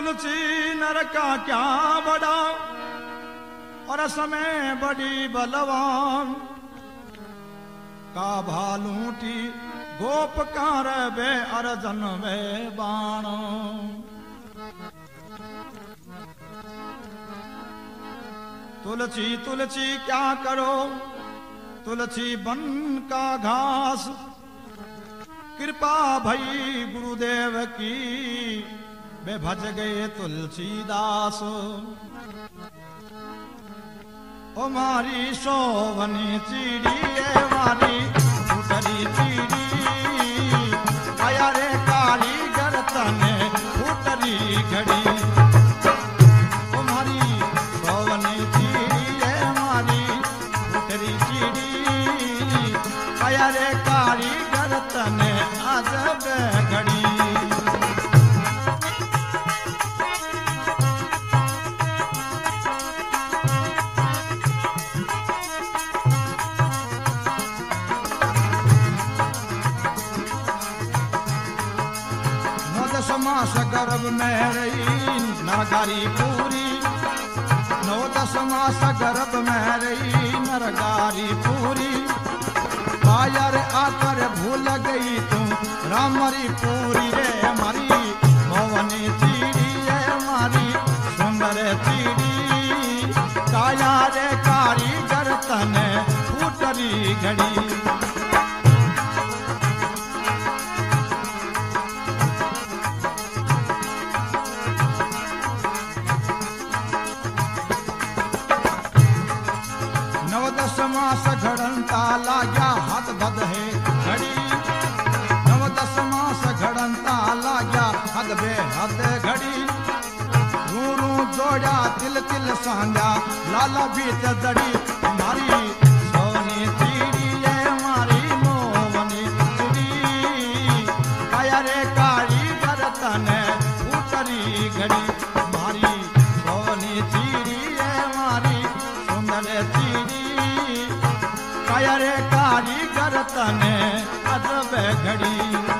तुलसी नर का क्या बड़ा और समय बड़ी बलवान का भालूटी गोपकार बे अर्जन में बाण। तुलसी तुलसी क्या करो तुलसी बन का घास कृपा भई गुरुदेव की वे भज गए तुलसीदास। ओ मारी सोवनी चीड़ी ए मारी फूटरी चीड़ी आया रे कारीगर तने फूटरी घड़ी। ओ मारी सोवनी चीड़ी ए मारी फूटरी चीड़ी आया रे कारीगर तने अजब घड़ी। मास गर्भ में रही नरगारी पूरी 9-10 मास गर्भ में रही नरगारी पूरी। आयर आकर भूल गई तू रामरी पूरी रे मारी भवनी चीड़ी है मारी सुंदर चीड़ी काया रे कारीगर तने फूटरी घड़ी। मास घड़ंता लाग्या हाथ बद है घड़ी 9-10 मास घड़ंता लाग्या हद बे हद घड़ी। रूरू जोड़ा तिल तिल सांगा लाला बीत जड़ी मारी सोनी चीड़ी है मारी मोवनी चीड़ी काया रे कारीगर तने फूटरी घड़ी। मारी सोनी चीड़ी है मारी सुंदर चीड़ी काया रे कारीगर तने अजब घड़ी।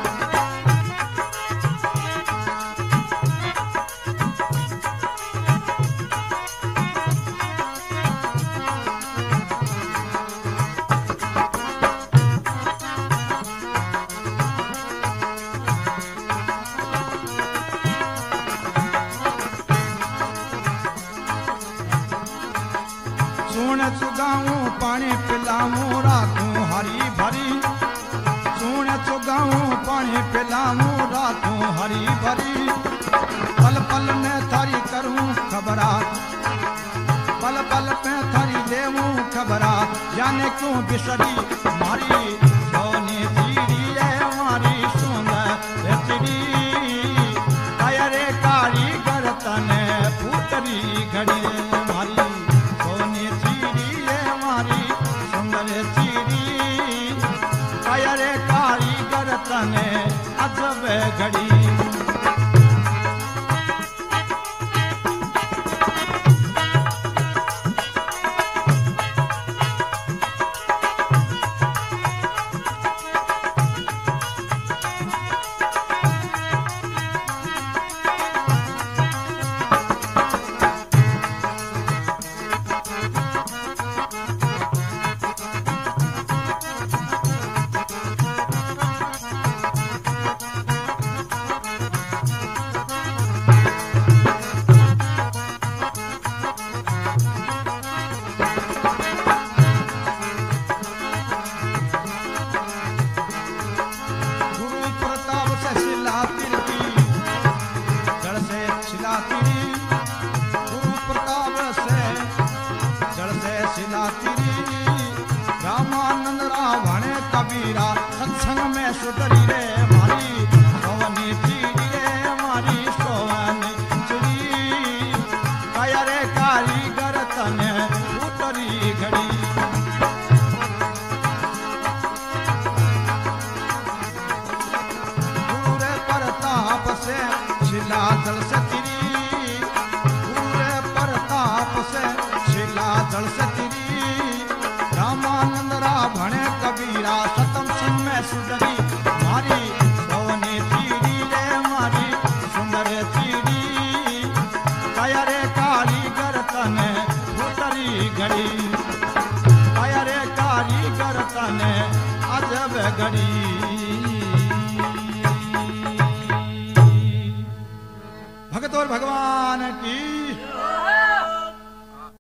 सुन चुगाऊं पानी पिलाऊं रातूं हरी भरी सुन चुगाऊं पानी पिलाऊं रातूं हरी भरी। पल पल में थारी करूं खबरा पल पल में थारी देऊं खबरा जाने क्यों बिसरी मारी सोनी चीड़ी है मारी सुंदर चीड़ी काया रे कारीगर तने फूटरी घड़ी। मारी सोनी चीड़ी है मारी सुंदर चीड़ी काया रे कारीगर तने अजब घड़ी। रामानंद रावणे कबीरा सत्संग में सुधरी रे मारी सोवनी चीड़ी रे मारी सोवनी चीड़ी काया रे कारीगर तने फूटरी घड़ी। पूरे प्रताप से शिला जल से तिरी पूरे प्रताप से शिला जल से तिरी। रामानंद रावणे कबीरा सतम सिंह में सुधरी मारी सोवनी अजब घड़ी। भगत और भगवान की